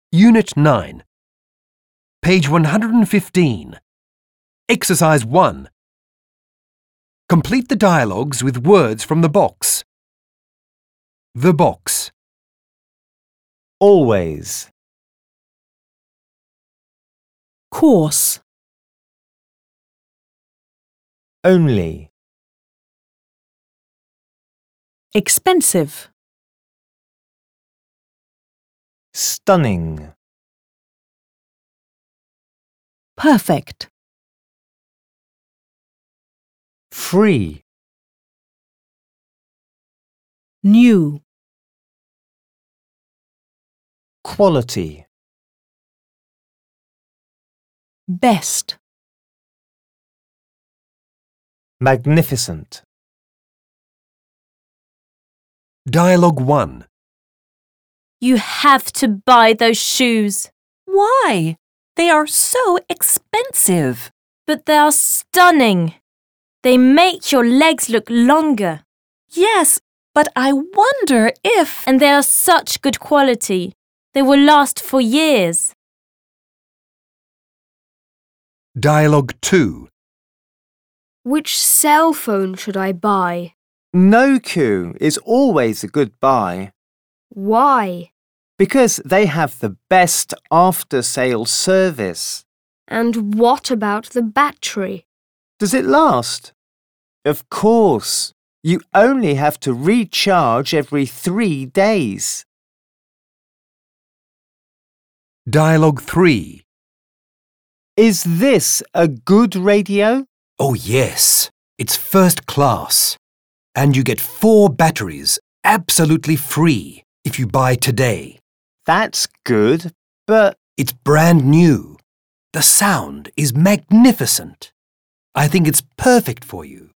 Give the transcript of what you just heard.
Unit 9. Page 115. Exercise 1. Complete the dialogues with words from the box. The box. Always. Course. Only. Expensive. Stunning. Perfect. Free. New. Quality. Best. Magnificent. Dialogue 1. You have to buy those shoes. Why? They are so expensive. But they are stunning. They make your legs look longer. Yes, but I wonder if... And they are such good quality. They will last for years. Dialogue 2. Which cell phone should I buy? Nokia is always a good buy Why? because they have the best after-sales service. And what about the battery? Does it last? Of course. You only have to recharge every 3 days. Dialogue 3. Is this a good radio? Oh yes, it's first class. And you get 4 batteries absolutely free if you buy today. That's good, but It's brand new. The sound is magnificent. I think it's perfect for you.